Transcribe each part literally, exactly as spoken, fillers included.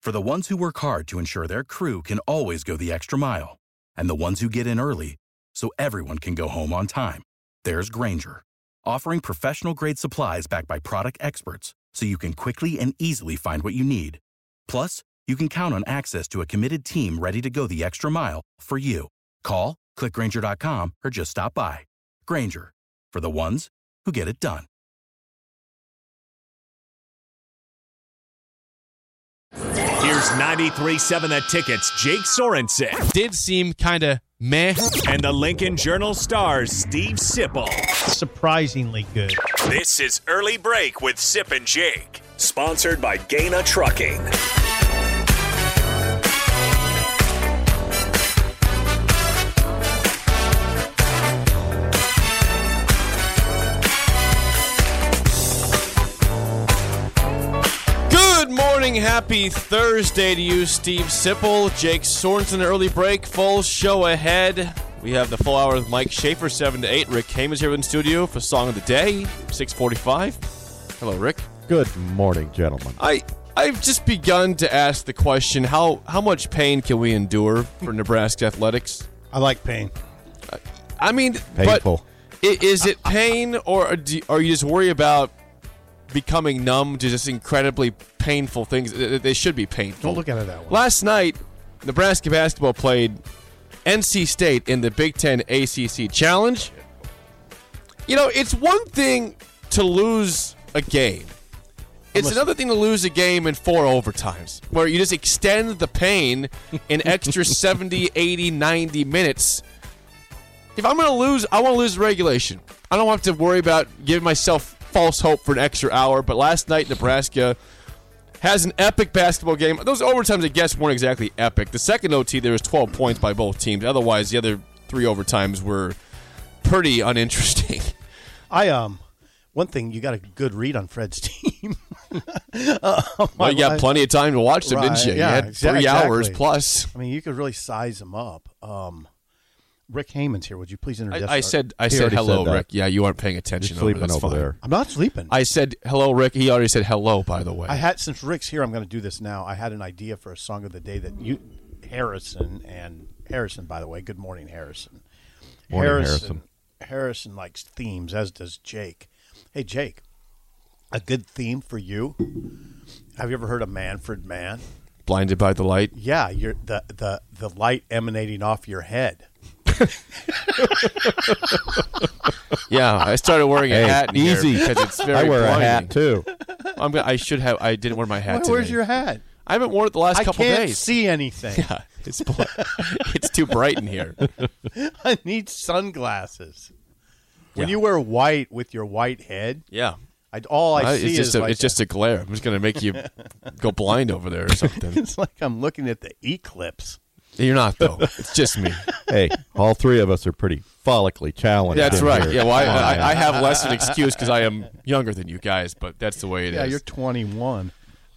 For the ones who work hard to ensure their crew can always go the extra mile, and the ones who get in early so everyone can go home on time, there's Grainger, offering professional-grade supplies backed by product experts so you can quickly and easily find what you need. Plus, you can count on access to a committed team ready to go the extra mile for you. Call, click Grainger dot com, or just stop by. Grainger, for the ones who get it done. Here's ninety-three point seven The Ticket's Jake Sorensen. Did seem kind of meh. And the Lincoln Journal-Star's Steve Sipple. Surprisingly good. This is Early Break with Sip and Jake. Sponsored by Gaina Trucking. Good morning, happy Thursday to you, Steve Sipple, Jake Sorensen. Early break, full show ahead. We have the full hour with Mike Schaefer, seven to eight. Rick Haim is here in the studio for Song of the Day, six forty-five. Hello, Rick. Good morning, gentlemen. I, I've just begun to ask the question, how, how much pain can we endure for Nebraska athletics? I like pain. I mean, Painful. but i- is it pain, or do, or you just worry about becoming numb to just incredibly painful things? They should be painful. Don't look at it that way. Last night, Nebraska basketball played N C State in the Big Ten A C C Challenge. You know, it's one thing to lose a game. It's Unless- another thing to lose a game in four overtimes, where you just extend the pain an extra seventy, eighty, ninety minutes. If I'm going to lose, I want to lose the regulation. I don't have to worry about giving myself false hope for an extra hour. But last night, Nebraska has an epic basketball game. Those overtimes, I guess, weren't exactly epic. The second O T, there was twelve points by both teams. Otherwise, the other three overtimes were pretty uninteresting. I um, one thing, you got a good read on Fred's team. uh, Well, you got plenty of time to watch them, didn't Right, you? yeah, you had exa- three hours exactly. plus. I mean, you could really size them up. Um, Rick Heyman's here. Would you please introduce? I, I said, I He said already hello, said that. Rick. Yeah, you aren't paying attention. You're sleeping That's over fine. there. I'm not sleeping. I said hello, Rick. He already said hello, by the way. I had since Rick's here, I'm going to do this now. I had an idea for a song of the day that you, Harrison and Harrison, by the way. Good morning, Harrison. Morning, Harrison. Harrison. Harrison likes themes, as does Jake. Hey, Jake, a good theme for you. Have you ever heard of Manfred Mann? Blinded by the light. Yeah, you're the the the light emanating off your head. Yeah, I started wearing a Hey, hat in easy. here because it's very I wear blinding. a hat, too. I'm gonna, I should have. I didn't wear my hat Why, today. where's your hat? I haven't worn it the last I couple can't days. see anything. Yeah, it's bl- it's too bright in here. I need sunglasses. When Yeah. you wear white with your white head, Yeah, I, all I Uh, see it's just is a, like it's just a glare. I'm just gonna make you go blind over there or something. it's like I'm looking at the eclipse. You're not though. It's just me. Hey, all three of us are pretty follically challenged. That's in right. here. Yeah, well, I, Come on, I, man. I have less an excuse because I am younger than you guys, but that's the way it is. Yeah, you're twenty-one.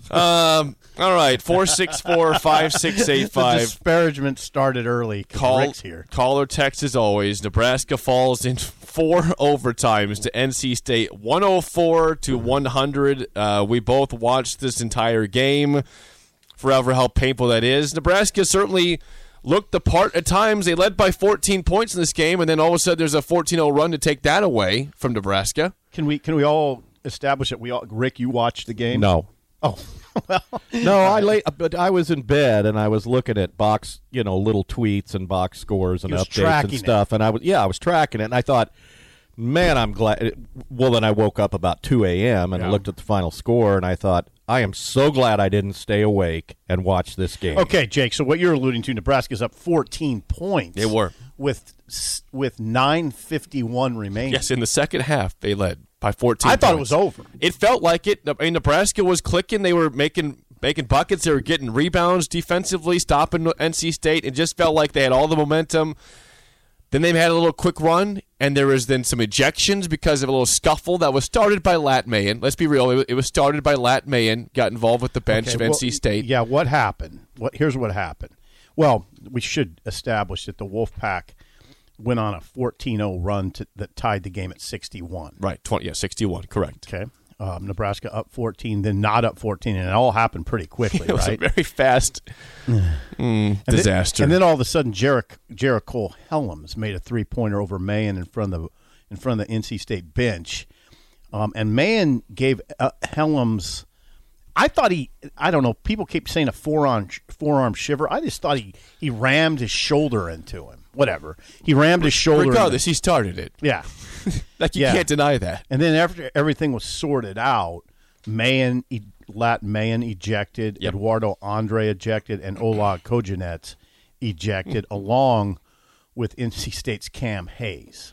Um. All right. Four six four five six eight The five. disparagement started early. 'Cause Call, Rick's here. call or text as always. Nebraska falls in four overtimes to N C State, one oh four to one hundred. Uh, we both watched this entire game. Forever how painful that is. Nebraska certainly looked the part at times. They led by fourteen points in this game, and then all of a sudden there's a fourteen oh run to take that away from Nebraska. Can we can we all establish that we all Rick, you watched the game? No. Oh, well, No, I late, but I was in bed and I was looking at box, you know, little tweets and box scores and He was updates tracking and stuff, and I was, yeah, I was tracking it, and I thought, man, I'm glad. Well, then I woke up about two a.m. and Yeah. I looked at the final score, and I thought, I am so glad I didn't stay awake and watch this game. okay, Jake. So what you're alluding to, Nebraska's up fourteen points. They were. with s- with nine fifty-one remaining. Yes, in the second half they led by fourteen. I thought it points. was over. It felt like it. I mean, Nebraska was clicking. They were making making buckets. They were getting rebounds defensively, stopping N C State. It just felt like they had all the momentum. Then they had a little quick run, and there was then some ejections because of a little scuffle that was started by Lat Mayen. Let's be real. It was started by Lat Mayen, got involved with the bench Okay, of well, N C State. Yeah, what happened? What here's what happened. Well, we should establish that the Wolfpack went on a fourteen oh run to, that tied the game at sixty-one. Right, twenty, yeah, sixty-one, correct. Okay. Um, Nebraska up fourteen, then not up fourteen, and it all happened pretty quickly, It was right? a very fast mm, And disaster. Then, and then all of a sudden, Jarek Jarek Cole Helms made a three-pointer over Mayen in front of the in front of the N C State bench, um, and Mayen gave uh, Helms. I thought he. I don't know. People keep saying a forearm forearm shiver. I just thought he he rammed his shoulder into him. Whatever. He rammed his shoulder. Regardless, into, he started it. yeah. Like, you Yeah. can't deny that. And then after everything was sorted out, Mayen, e- Lat Mayen ejected, Yep. Eduardo Andre ejected, and Ola Kojanets ejected, along with N C State's Cam Hayes.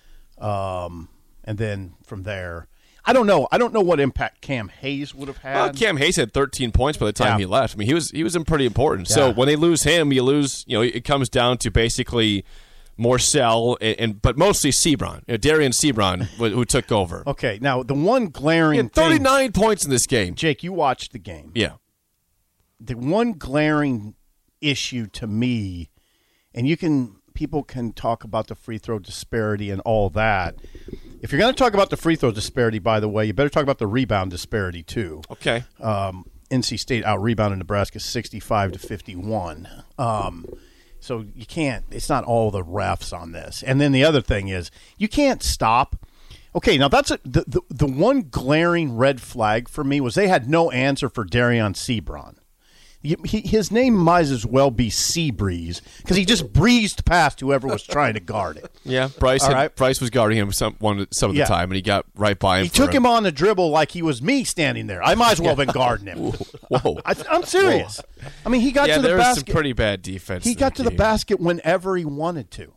Um, and then from there, I don't know. I don't know what impact Cam Hayes would have had. Well, Cam Hayes had thirteen points by the time Yeah. he left. I mean, he was he was in pretty important. So Yeah. when they lose him, you lose. You know, it comes down to basically Morcell and, and but mostly Sebron, you know, Darian Sebron, who who took over. Okay, now the one glaring He had thing, thirty-nine points in this game. Jake, you watched the game. Yeah, The one glaring issue to me, and you can people can talk about the free throw disparity and all that. If you're going to talk about the free throw disparity, by the way, you better talk about the rebound disparity too. okay. Um, N C State out rebounded Nebraska sixty-five to fifty-one. Um, so you can't. It's not all the refs on this. And then the other thing is you can't stop. Okay, now that's a, the, the the one glaring red flag for me was they had no answer for Darian Sebron. He, he, his name might as well be Seabreeze because he just breezed past whoever was trying to guard it. Yeah, Bryce All had, right. Bryce was guarding him some one some of the Yeah. time, and he got right by him. He for took a- him on the dribble like he was me standing there. I might as well have been guarding him. Whoa. I, I'm serious. I mean, he got yeah, to the there was basket. some pretty bad defense. He in got that to the game. basket whenever he wanted to.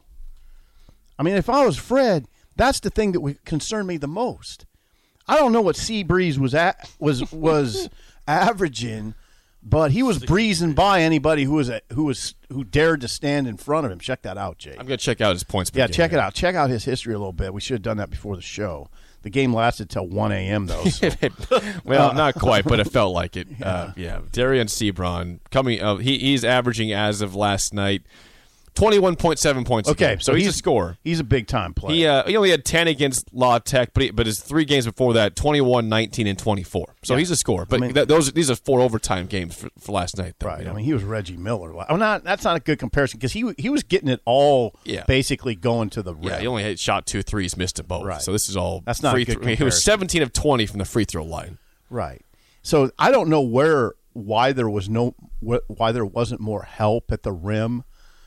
I mean, if I was Fred, that's the thing that would concern me the most. I don't know what Seabreeze was at was was averaging, but he was breezing by anybody who was a, who was who dared to stand in front of him. Check that out, Jake. I'm gonna check out his points. per Yeah, game check it here. out. Check out his history a little bit. We should have done that before the show. The game lasted till one a.m. though. So. Well, not quite, but it felt like it. Yeah, uh, yeah. Darian Sebron coming. Uh, he he's averaging as of last night, twenty-one point seven points. a Okay, game. so, he's, a scorer. He's a big time player. He uh, he only had ten against La Tech, but he, but his three games before that, twenty-one, nineteen, and twenty-four. So Yeah. he's a scorer. But I mean- th- those these are four overtime games for, for last night, though. Right. you know? I mean, he was Reggie Miller. Oh, not that's not a good comparison because he he was getting it all. Yeah. Basically going to the rim. yeah, he only had shot two threes, missed it both. Right. So this is all That's not a free good throw- I mean, he was comparison. seventeen of twenty from the free throw line. Right. So I don't know where why there was no wh- why there wasn't more help at the rim.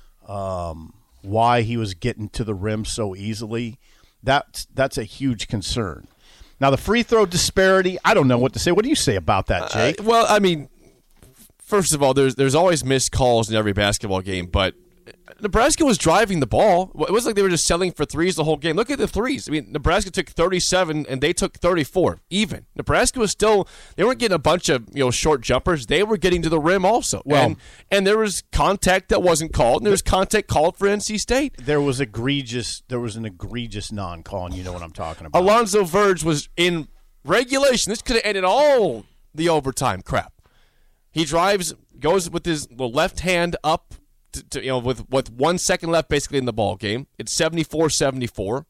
Um, why he was getting to the rim so easily. That's that's a huge concern. Now the free throw disparity, I don't know what to say. What do you say about that, Jake? Uh, well, I mean, first of all, there's there's always missed calls in every basketball game, but Nebraska was driving the ball. It wasn't like they were just selling for threes the whole game. Look at the threes. I mean, Nebraska took thirty-seven and they took thirty-four. Even Nebraska was still they weren't getting a bunch of you know short jumpers. They were getting to the rim also. Well- and and there was contact that wasn't called. And there was contact called for N C State. There was egregious. There was an egregious non-call, and you know what I'm talking about. Alonzo Verge was in regulation. This could have ended all the overtime crap. He drives, goes with his left hand up, to, to, you know, with, with one second left basically in the ball game. It's seventy-four seventy-four.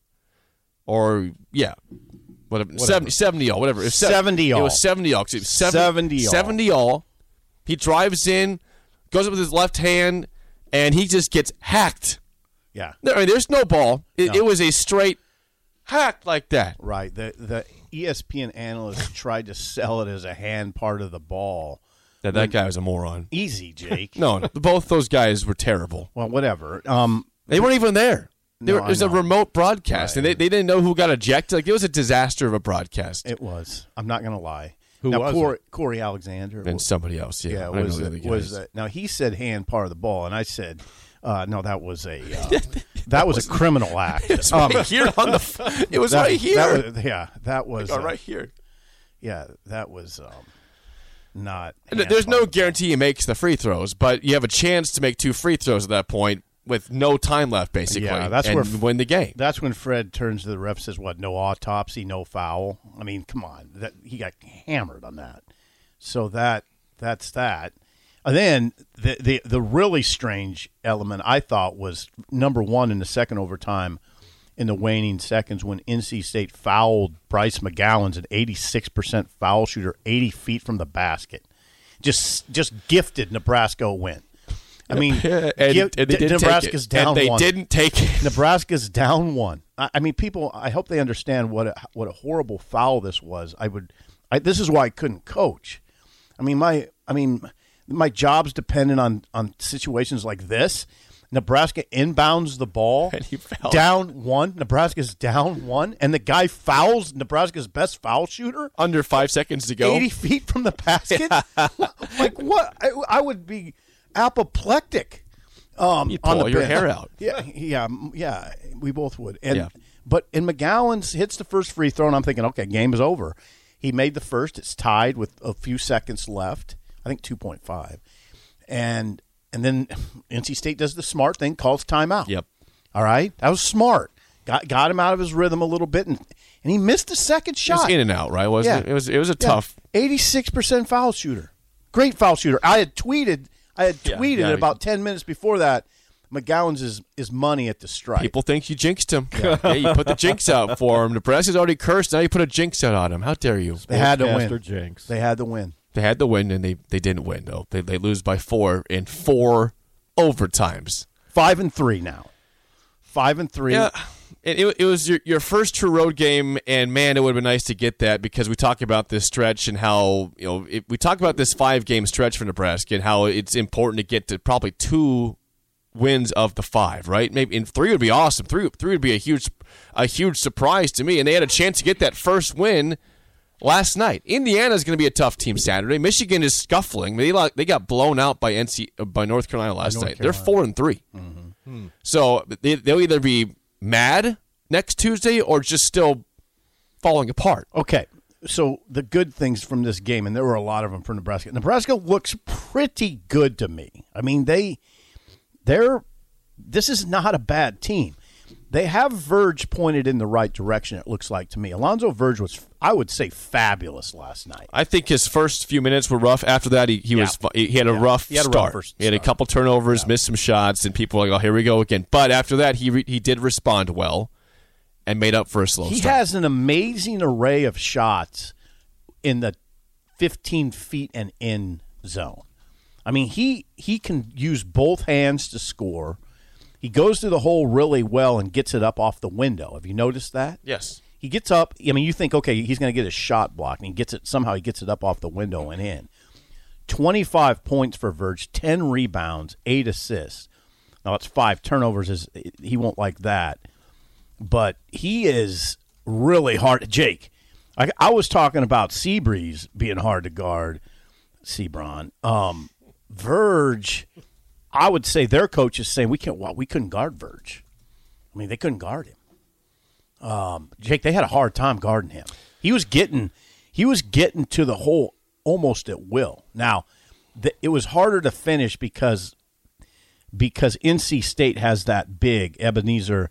Or, yeah. Whatever. seventy, seventy all, whatever. It was seventy all. It was seventy all. 'cause It was seventy, seventy all. seventy all. He drives in, goes up with his left hand, and he just gets hacked. Yeah. There, I mean, there's no ball. It, No. it was a straight hack like that. Right. The the E S P N analyst tried to sell it as a hand part of the ball. That that guy was a moron. Easy, Jake. No, no, both those guys were terrible. Well, whatever. Um, They weren't even there. They No, were, it was I a know. remote broadcast, Right. and they, they didn't know who got ejected. Like it was a disaster of a broadcast. it was. I'm not going to lie. Who now, was Corey, Corey Alexander. and somebody else, yeah, yeah, I don't was know the other was guys. uh, now he said hand part of the ball, and I said, uh, no, that was a uh, that was a criminal act. It's Um, right here on the. f- It was that- right here. That was, yeah, that was Oh, uh, right here. Yeah, that was um, not. And hand there's part no of the ball. guarantee he makes the free throws, but you have a chance to make two free throws at that point with no time left, basically. Yeah, that's and where f- win the game. That's when Fred turns to the ref and says, "What? No autopsy, no foul." I mean, come on, that he got hammered on that. So that that's that. And then the the the really strange element I thought was number one in the second overtime in the waning seconds when N C State fouled Bryce McGowan's an eighty-six percent foul shooter, eighty feet from the basket. Just just gifted Nebraska a win. I mean, and, and they didn't Nebraska's take it. down and they one. didn't take it. Nebraska's down one. I, I mean, people. I hope they understand what a, what a horrible foul this was. I would. I, this is why I couldn't coach. I mean, my. I mean, my job's dependent on on situations like this. Nebraska inbounds the ball, And he fouled. down one. Nebraska's down one, and the guy fouls Nebraska's best foul shooter Under five seconds to go. eighty feet from the basket. Like what? I, I would be apoplectic. Um, You'd on pull the your bench. hair out. Yeah, yeah, m- yeah. We both would. And Yeah. but and McGowan's hits the first free throw, and I'm thinking, okay, game is over. He made the first. It's tied with a few seconds left. I think two point five, and and then N C State does the smart thing, calls timeout. Yep. All right, that was smart. Got got him out of his rhythm a little bit, and and he missed the second It was shot. in and out, right? Wasn't Yeah. it? It was. It was a Yeah. tough. eighty-six percent foul shooter. Great foul shooter. I had tweeted I had Yeah, tweeted yeah. about ten minutes before that, McGowan's is, is money at the stripe. People think you jinxed him. Yeah, you put the jinx out for him. Nebraska's already cursed. Now you put a jinx out on him. How dare you? They had to Sportscaster win. Jinx. They had to win. They had the win, and they, they didn't win, though. They, they lose by four in four overtimes. Five and three now. Five and three. Yeah, it, it, it was your, your first true road game, and man, it would have been nice to get that because we talk about this stretch and how you know it, we talk about this five game stretch for Nebraska and how it's important to get to probably two wins of the five, right? Maybe in three would be awesome. Three three would be a huge a huge surprise to me, and they had a chance to get that first win last night. Indiana's going to be a tough team Saturday. Michigan is scuffling. They like they got blown out by N C by North Carolina last North night. Carolina. They're four and three. Mm-hmm. So they, they'll either be mad next Tuesday or just still falling apart. Okay. So the good things from this game, and there were a lot of them for Nebraska. Nebraska looks pretty good to me. I mean, they they're this is not a bad team. They have Verge pointed in the right direction, it looks like to me. Alonzo Verge was, I would say, fabulous last night. I think his first few minutes were rough. After that, he, he Yeah. was fu- he had a Yeah. rough He had a rough start. first he had a start. couple turnovers, missed some shots, and people were like, "Oh, here we go again." But after that, he re- he did respond well and made up for a slow He start. has an amazing array of shots in the fifteen feet and in zone. I mean, he he can use both hands to score. He goes to the hole really well and gets it up off the window. Have you noticed that? Yes. He gets up. I mean, you think, okay, he's going to get a shot blocked, and he gets it somehow. He gets it up off the window and in. Twenty-five points for Verge, ten rebounds, eight assists. Now it's five turnovers. Is he won't like that, but he is really hard. Jake, I, I was talking about Seabreeze being hard to guard. Sebron, um, Verge. I would say their coach is saying we can't. Well, we couldn't guard Verge. I mean, they couldn't guard him. Um, Jake, they had a hard time guarding him. He was getting, he was getting to the hole almost at will. Now, the, it was harder to finish because because N C State has that big Ebenezer.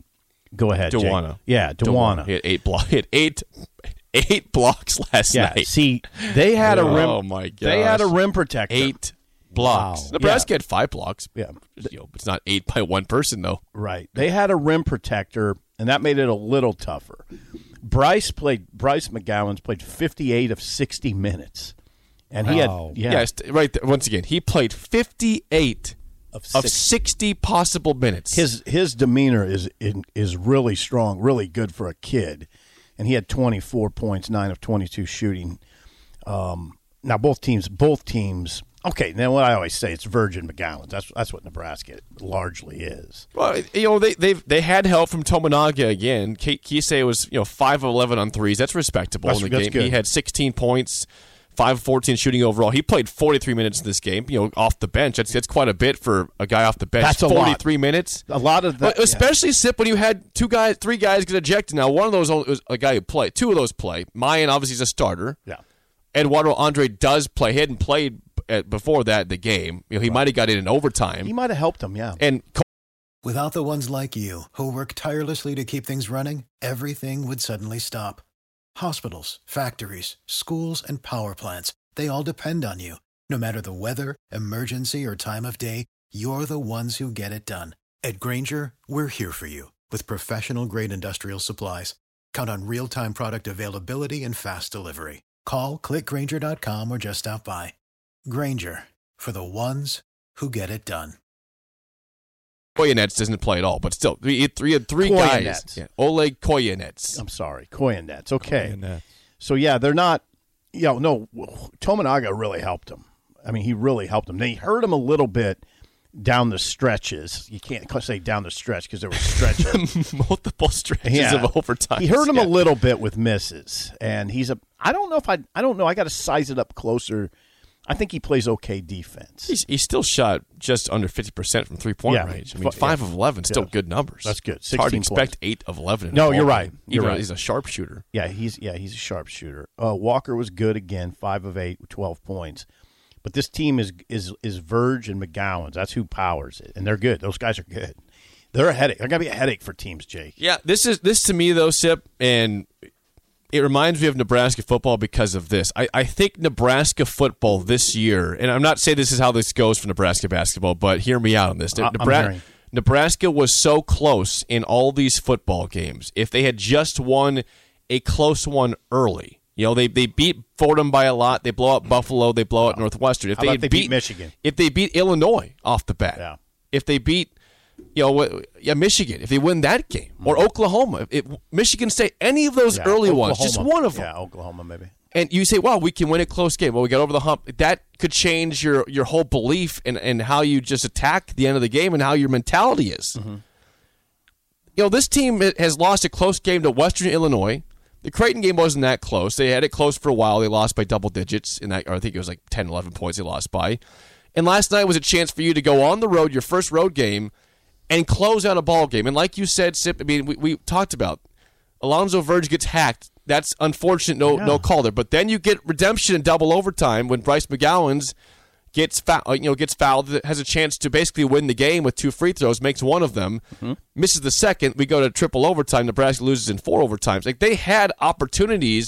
Go ahead, Jake. Dewana. Yeah, Dewana. He had eight block. He had eight eight blocks last Yeah, night. see, they had a rim. Oh my gosh. They had a rim protector. Eight blocks. Wow. Nebraska Yeah. had five blocks. Yeah. You know, it's not eight by one person though. Right. They had a rim protector, and that made it a little tougher. Bryce played. Bryce McGowan's played fifty-eight of sixty minutes, and he Wow. had yeah, Yes, right there. Once again, he played fifty-eight of of six. sixty possible minutes. His his demeanor is is really strong, really good for a kid, and he had twenty-four points, nine of twenty-two shooting. Um, now both teams, both teams. Okay, then what I always say, it's Virgin McGowan. That's that's what Nebraska largely is. Well, you know, they they they had help from Tominaga again. K- Kisei was you know five of eleven on threes. That's respectable That's- in the that's game. good. He had sixteen points, five of fourteen shooting overall. He played forty-three minutes in this game. You know, off the bench. That's that's quite a bit for a guy off the bench. That's a lot. forty-three minutes. A lot of that, But especially Sip when you had two guys, three guys get ejected. Now one of those was a guy who played. Two of those play. Mayan obviously is a starter. yeah. Eduardo Andre does play. He hadn't played at, before that the game. You know, he might have got in in overtime. He might have helped him, yeah. And Without the ones like you, who work tirelessly to keep things running, everything would suddenly stop. Hospitals, factories, schools, and power plants, they all depend on you. No matter the weather, emergency, or time of day, you're the ones who get it done. At Grainger, we're here for you with with professional-grade industrial supplies. Count on real-time product availability and fast delivery. Call, click Grainger dot com, or just stop by. Grainger, for the ones who get it done. Koyenets doesn't play at all, but still, we had three, had three guys. Yeah, Oleg Koyenets. I'm sorry, Koyenets. Okay. Koyenets. So, yeah, they're not, you know, no, Tominaga really helped him. I mean, he really helped him. They hurt him a little bit down the stretches. You can't say down the stretch because there were stretches. Multiple stretches yeah. of overtime. He hurt him yeah. a little bit with misses, and he's a, I don't know if I, I don't know. I got to size it up closer. I think he plays okay defense. He's, he still shot just under fifty percent from three-point yeah. range. I mean, five yeah. of eleven, still yeah. good numbers. That's good. It's hard to expect points. eight of eleven. In no, a you're ball right. game. You're Even right. He's a sharpshooter. Yeah, he's yeah he's a sharpshooter. Uh, Walker was good again, five of eight with twelve points. But this team is is is Verge and McGowan's. That's who powers it, and they're good. Those guys are good. They're a headache. They're gonna be a headache for teams, Jake. Yeah, this is this to me though, Sip, and it reminds me of Nebraska football because of this. I, I think Nebraska football this year, and I'm not saying this is how this goes for Nebraska basketball, but hear me out on this. I'm Nebra- hearing. Nebraska was so close in all these football games. If they had just won a close one early, you know, they they beat Fordham by a lot. They blow out Buffalo. They blow out Northwestern. If How they about had they beat Michigan? If they beat Illinois off the bat, Yeah. if they beat, you know, yeah, Michigan, if they win that game, or Oklahoma, if Michigan State, any of those Yeah, early Oklahoma. ones, just one of them. Yeah, Oklahoma maybe. And you say, well, we can win a close game. Well, we got over the hump. That could change your, your whole belief and and how you just attack the end of the game and how your mentality is. Mm-hmm. You know, this team has lost a close game to Western Illinois. The Creighton game wasn't that close. They had it close for a while. They lost by double digits. In that, or I think it was like ten, eleven points they lost by. And last night was a chance for you to go on the road, your first road game, and close out a ball game. And like you said, Sip, I mean, we, we talked about Alonzo Verge gets hacked. That's unfortunate, no Yeah. no call there. But then you get redemption in double overtime when Bryce McGowan's gets foul, you know, gets fouled, has a chance to basically win the game with two free throws, makes one of them, mm-hmm. misses the second. We go to triple overtime. Nebraska loses in four overtimes. Like they had opportunities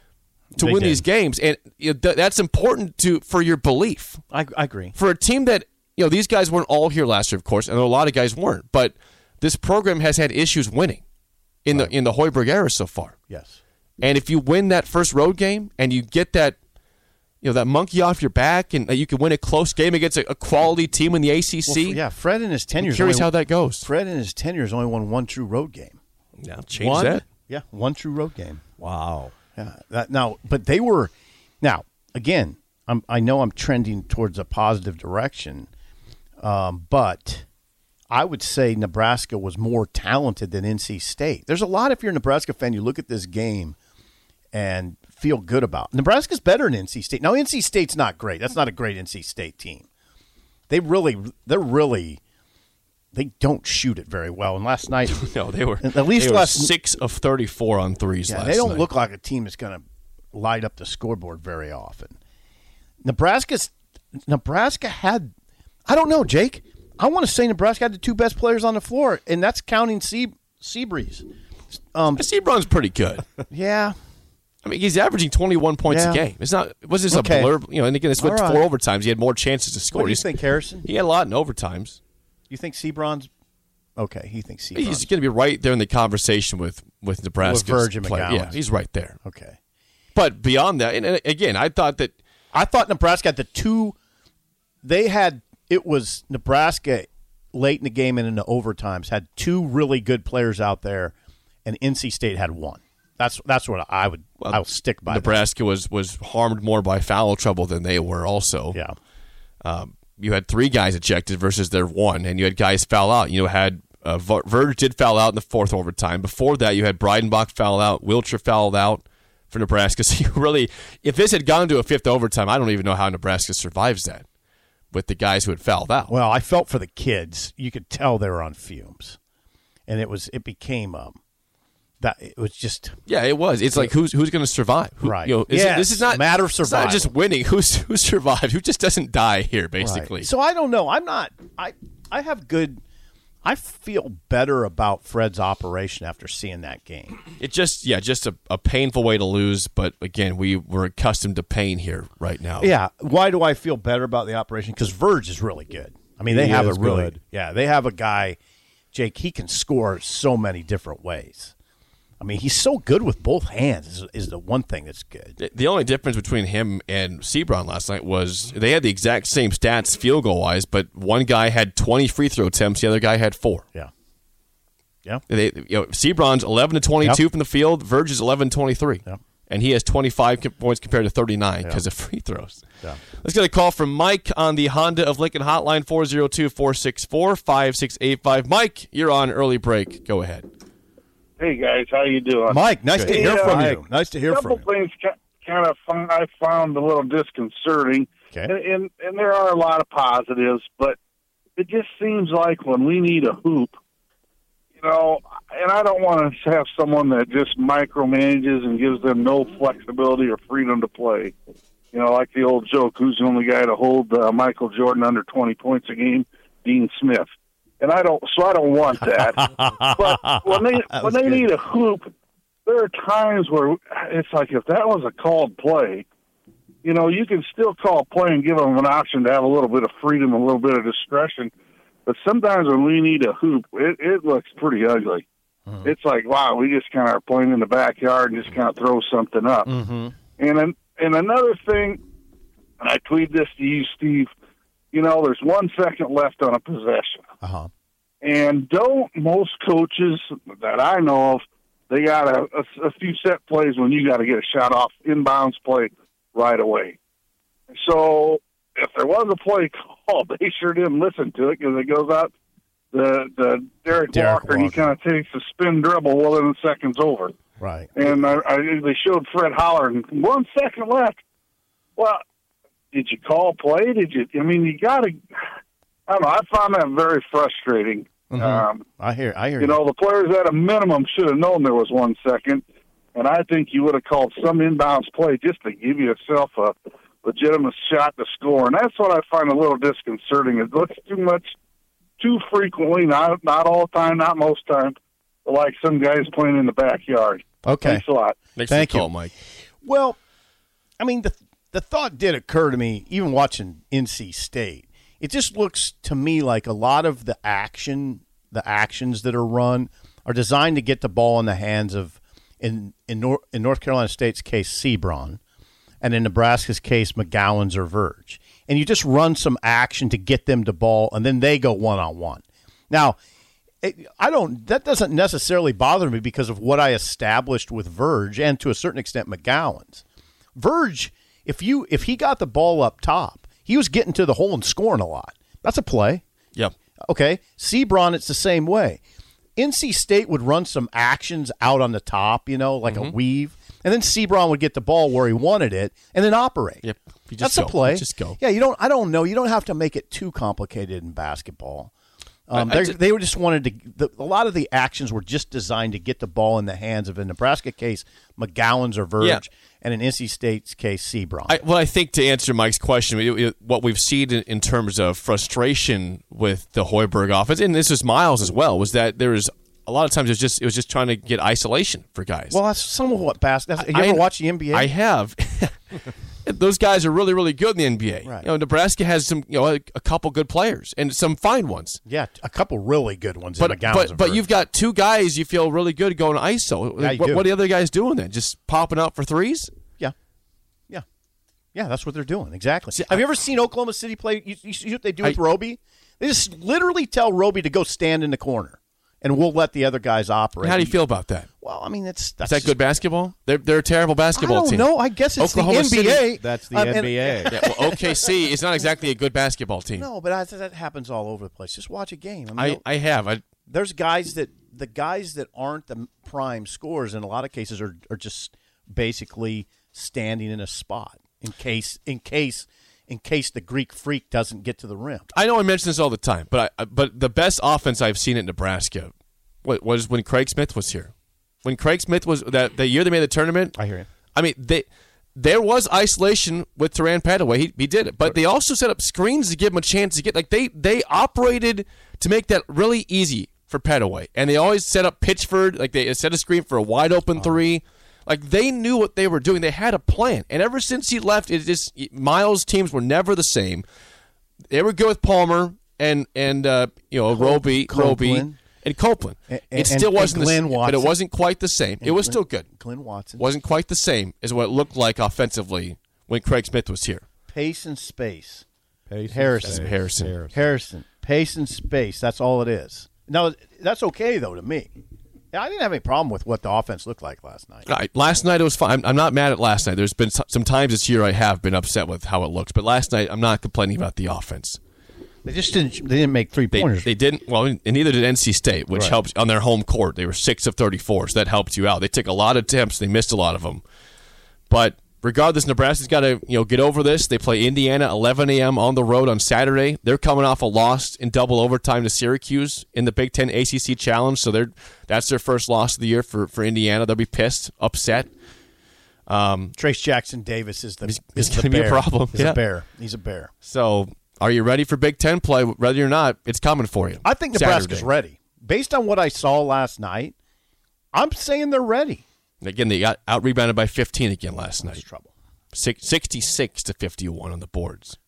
to They win did. these games, and you know, th- that's important to for your belief. I, I agree. For a team that, you know, these guys weren't all here last year, of course, and a lot of guys weren't, but this program has had issues winning in Right. the in the Hoiberg era so far. Yes. And if you win that first road game and you get that, you know, that monkey off your back, and you can win a close game against a, a quality team in the A C C. Well, yeah, Fred in his tenure. I'm curious how that goes. Fred in his tenure has only won one true road game. Now change One? that. Yeah, one true road game. Wow. Yeah. That, now, but they were. Now, again, I'm, I know I'm trending towards a positive direction, um, but I would say Nebraska was more talented than N C State. There's a lot, if you're a Nebraska fan, you look at this game and feel good about. Nebraska's better than N C State. Now, N C State's not great. That's not a great N C State team. They really, they're really, they don't shoot it very well. And last night, No, they were at least they were last six of thirty-four on threes. yeah, last they don't night. look like a team that's going to light up the scoreboard very often. Nebraska's Nebraska had, I don't know, Jake. I want to say Nebraska had the two best players on the floor, and that's counting Sea Seabreeze. Um, Seabron's pretty good. yeah, I mean, he's averaging twenty-one points Yeah. a game. It's not. It was just Okay. a blurb, you know. And again, it's with All right. four overtimes. He had more chances to score. what do you He's- think, Harrison? He had a lot in overtimes. You think Sebron's okay? He thinks Sebron's He's going to be right there in the conversation with with Nebraska's Virgin play. McGowan. Yeah, he's right there. okay. But beyond that, and, and again, I thought that I thought Nebraska had the two. They had it was Nebraska late in the game and in the overtimes had two really good players out there, and N C State had one. That's that's what I would well, I'll stick by. Nebraska was was harmed more by foul trouble than they were. Also, that. Yeah. um, you had three guys ejected versus their one, and you had guys foul out. You know, had uh, Ver- Verge did foul out in the fourth overtime. Before that, you had Breidenbach foul out, Wiltshire fouled out for Nebraska. So you really, if this had gone to a fifth overtime, I don't even know how Nebraska survives that with the guys who had fouled out. Well, I felt for the kids. You could tell they were on fumes, and it was it became um that it was just Yeah, it was. It's like who's who's going to survive? Who, Right. You know, is Yes, it, this is not a matter of It's not survival. just winning. Who's who survives? Who just doesn't die here? Basically. Right. So I don't know. I'm not. I I have good. I feel better about Fred's operation after seeing that game. It just, yeah, just a, a painful way to lose. But again, we were accustomed to pain here right now. Yeah. Why do I feel better about the operation? Because Verge is really good. I mean, they He have a is really good. yeah. They have a guy Jake, he can score so many different ways. I mean, he's so good with both hands is, is the one thing that's good. The only difference between him and Sebron last night was they had the exact same stats field goal wise, but one guy had twenty free throw attempts, the other guy had four. Yeah. Yeah. They, you know, Sebron's eleven to twenty-two Yep. from the field, Verge is eleven to twenty-three. Yep. And he has twenty-five points compared to thirty-nine because Yeah. of free throws. Yeah. Let's get a call from Mike on the Honda of Lincoln hotline, four oh two, four six four, five six eight five. Mike, you're on early break. Go ahead. Hey guys, how you doing? Mike, nice to Hey, hear from uh, you. Nice to hear a from couple you. things kind of fun, I found a little disconcerting, Okay. and, and and there are a lot of positives, but it just seems like when we need a hoop, you know, and I don't want to have someone that just micromanages and gives them no flexibility or freedom to play. You know, like the old joke, who's the only guy to hold uh, Michael Jordan under twenty points a game? Dean Smith. And I don't, so I don't want that. But when they when they good. need a hoop, there are times where it's like if that was a called play, you know, you can still call a play and give them an option to have a little bit of freedom, a little bit of discretion. But sometimes when we need a hoop, it, it looks pretty ugly. Mm-hmm. It's like, wow, we just kind of are playing in the backyard and just kind of throw something up. Mm-hmm. And then, and another thing, and I tweet this to you, Steve. You know, there's one second left on a possession. Uh-huh. And don't most coaches that I know of, they got a, a, a few set plays when you got to get a shot off inbounds play right away. So if there was a play called, they sure didn't listen to it because it goes out the the Derek, Derek Walker, and he Walker. kind of takes a spin dribble. Well, then the second's over. Right. And I, I, they showed Fred Holler, and one second left. Well, did you call play? Did you? I mean, you got to. I don't know. I found that very frustrating. Mhm. Um, I hear. I hear. you know, the players at a minimum should have known there was one second, and I think you would have called some inbounds play just to give yourself a legitimate shot to score. And that's what I find a little disconcerting. It looks too much, too frequently, not not all the time, not most time, like some guys playing in the backyard. Okay. Thanks a lot. Thanks Thank for the you. call, Mike. Well, I mean, the the thought did occur to me, even watching N C State. It just looks to me like a lot of the action, the actions that are run, are designed to get the ball in the hands of, in in, Nor- in North Carolina State's case, Sebron, and in Nebraska's case, McGowan's or Verge. And you just run some action to get them to ball, and then they go one-on-one. Now, it, I don't. That doesn't necessarily bother me because of what I established with Verge and to a certain extent McGowan's. Verge, if you if he got the ball up top, he was getting to the hole and scoring a lot. That's a play. Yep. Okay. Sebron, it's the same way. N C State would run some actions out on the top, you know, like Mm-hmm. a weave, and then Sebron would get the ball where he wanted it and then operate. Yep. You just That's go. a play. You just go. Yeah, you don't. I don't know. You don't have to make it too complicated in basketball. Um, I- I they just- they were just wanted to. The, a lot of the actions were just designed to get the ball in the hands of, in Nebraska case, McGowan's or Verge, Yeah. and in N C State's case, Sebron. I, well, I think to answer Mike's question, it, it, what we've seen in, in terms of frustration with the Hoiberg offense, and this is Miles as well, was that there was a lot of times it was just it was just trying to get isolation for guys. well, that's some of what basketball. You I- ever watch the N B A? I have. Those guys are really, really good in the N B A. Right. You know, Nebraska has some, you know, a, a couple good players and some fine ones. yeah, a couple really good ones. But in McGowan's but and but Verge. you've got two guys you feel really good going I S O. Yeah, you what, do. what are the other guys doing then? Just popping out for threes? Yeah, yeah, yeah. That's what they're doing exactly. See, Have I- you ever seen Oklahoma City play? You, you see what they do with I- Roby? They just literally tell Roby to go stand in the corner, and we'll let the other guys operate. How do you feel about that? Well, I mean, it's Is that's that just- good basketball? They're they're a terrible I basketball don't team. know. I guess it's Oklahoma the N B A. City- That's the Um, and- N B A. Yeah, well, O K C is not exactly a good basketball team. No, but I, that happens all over the place. Just watch a game. I mean, I, I have. I, there's guys that the guys that aren't the prime scorers in a lot of cases are are just basically standing in a spot in case in case in case the Greek freak doesn't get to the rim. I know I mention this all the time, but I, but the best offense I've seen at Nebraska wa- was when Craig Smith was here. When Craig Smith was that the year they made the tournament. I hear you. I mean, they there was isolation with Teran Padaway. He, he did it, but they also set up screens to give him a chance to get like they they operated to make that really easy for Padaway, and they always set up Pitchford like they set a screen for a wide open three. Like they knew what they were doing. They had a plan, and ever since he left, it just Miles' teams were never the same. They were good with Palmer and and uh, you know Roby, Roby, Copeland. and Copeland. And- it and- still and wasn't, Glenn the, but Watson. it wasn't quite the same. And It was Glenn- still good. Glenn Watson. Wasn't quite the same as what it looked like offensively when Craig Smith was here. Pace and space. Pace Harrison. and space. Harrison. Harrison. Harrison. Pace and space. That's all it is. Now, that's okay, though, to me. I didn't have any problem with what the offense looked like last night. Right. Last night it was fine. I'm, I'm not mad at last night. There's been some, some times this year I have been upset with how it looks, but last night I'm not complaining about the offense. They just didn't. They didn't make three They, pointers. they didn't. Well, and neither did N C State, which Right. helps on their home court. They were six of thirty-four, so that helped you out. They took a lot of attempts. They missed a lot of them. But regardless, Nebraska's got to you know get over this. They play Indiana eleven a.m. on the road on Saturday. They're coming off a loss in double overtime to Syracuse in the Big Ten A C C Challenge, so they're that's their first loss of the year for, for Indiana. They'll be pissed, upset. Um, Trace Jackson Davis is the He's- is he's the gonna be a bear. problem. He's Yeah. a bear. He's a bear. so, are you ready for Big Ten play? Whether or not, it's coming for you. I think Nebraska's Saturday. ready. Based on what I saw last night, I'm saying they're ready. Again, they got out rebounded by fifteen again last night. That's trouble. Six, sixty-six to fifty-one on the boards.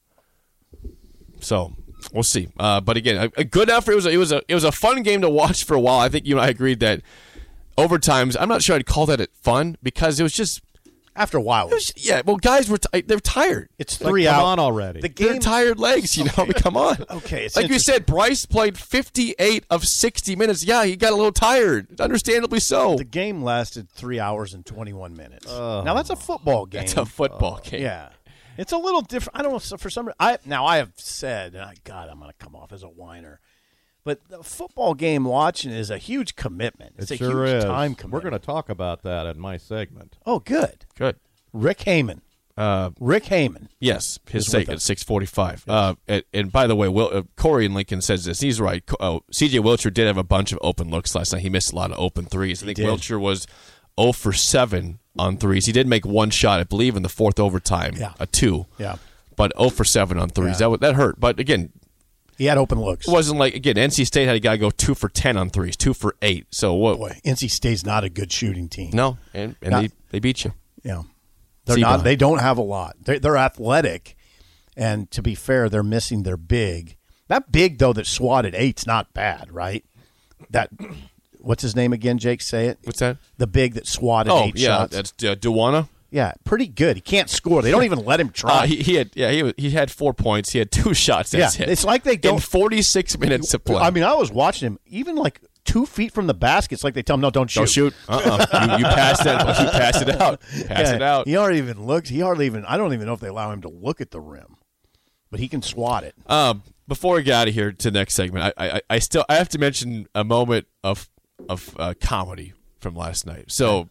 So we'll see. Uh, but again, a, a good effort. It was a, it was a it was a fun game to watch for a while. I think you and I agreed that overtimes. I'm not sure I'd call that it fun because it was just After a while, it was, yeah. Well, guys were t- they're tired. it's Like, three come out on already. The They're game. tired legs. You know, I mean, come on. Okay, it's like you interesting. said, Bryce played fifty-eight of sixty minutes. Yeah, he got a little tired. Understandably so. The game lasted three hours and twenty-one minutes. now that's a football game. That's a football game. Yeah, it's a little different. I don't know. so For some, I now I have said, and I, God, I'm going to come off as a whiner, but the football game watching is a huge commitment. It's it a sure huge is. time We're commitment. going to talk about that in my segment. Oh, good. Good. Rick Heyman. Uh, Rick Heyman. Yes, his Is with sake at us. six forty-five. Uh, and, and by the way, Will, uh, Corey and Lincoln says this. He's right. Co- Oh, C J Wilcher did have a bunch of open looks last night. He missed a lot of open threes. I think did. Wilcher was zero for seven on threes. He did make one shot, I believe, in the fourth overtime, Yeah. a two. Yeah. But zero for seven on threes. Yeah. That wa- that hurt. But again, He had open looks. it wasn't like again. N C State had a guy go two for ten on threes, two for eight. So what? Boy, N C State's not a good shooting team. No, and, and Not- they they beat you. Yeah. They're See, not. Bob. They don't have a lot. They're, they're athletic, and to be fair, they're missing their big. That big though that swatted eight's not bad, right? That what's his name again? Jake, say it. What's that? The big that swatted Oh eight yeah, shots. that's uh, Duwana. Yeah, pretty good. He can't score. They don't even let him try. Uh, he, he had yeah he was- he had four points. He had two shots. yeah, That's it. it's like they in don't. forty-six minutes of play. I mean, I was watching him, even like two feet from the basket. It's like they tell him, "No, don't shoot." Don't shoot. Uh-uh. you, you passed that. You passed it out. Pass Yeah, it out. He hardly even looks. He hardly even. I don't even know if they allow him to look at the rim, but he can swat it. Um, before we get out of here to the next segment, I, I, I still I have to mention a moment of of uh, comedy from last night. So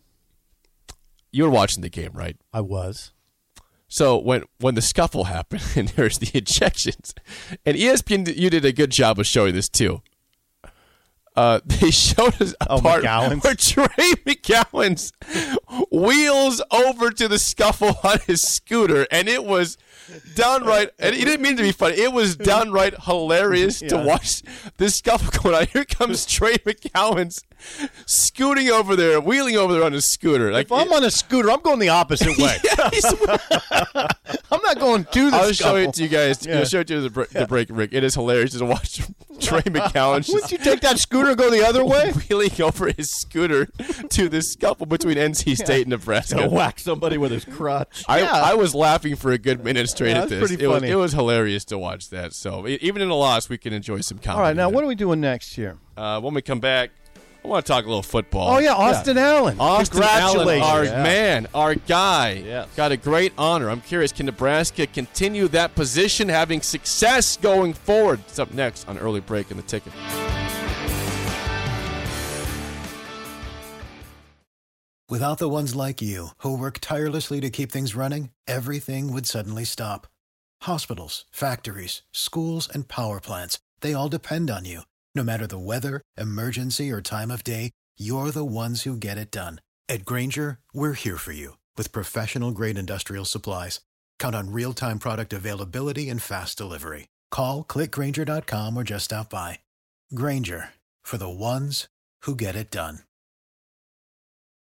you were watching the game, right? I was. So when when the scuffle happened and there's the ejections, and E S P N, you did a good job of showing this too. Uh, they showed us a Oh, part McGowan's? where Trey McGowan's wheels over to the scuffle on his scooter, and it was downright. And he didn't mean to be funny. It was downright hilarious to Yeah. watch this scuffle going on. Here comes Trey McGowan's scooting over there, wheeling over there on his scooter. Like If I'm on a scooter, I'm going the opposite way. Yeah, he's- I'm not going to the I'll show scuffle. it to you guys. Yeah. I'll show it to you the, break, the break, Rick. It is hilarious to watch Trey McGowan Wouldn't just you take that scooter and go the other way? wheeling over his scooter to this scuffle between N C State and Nebraska. Whack somebody with his crutch. I, Yeah. I was laughing for a good minute straight Yeah, at that's this. pretty It was, funny. it was hilarious to watch that. So e- even in a loss, we can enjoy some comedy. All right, now there. what are we doing next here? Uh, when we come back, I want to talk a little football. Oh yeah, Austin Allen. Austin Allen, Congratulations. our Yeah. man, our guy, Yes. got a great honor. I'm curious, can Nebraska continue that position, having success going forward? It's up next on Early Break in the Ticket. Without the ones like you, who work tirelessly to keep things running, everything would suddenly stop. Hospitals, factories, schools, and power plants, they all depend on you. No matter the weather, emergency, or time of day, you're the ones who get it done. At Grainger, we're here for you with professional-grade industrial supplies. Count on real-time product availability and fast delivery. Call, click Grainger dot com, or just stop by. Grainger, for the ones who get it done.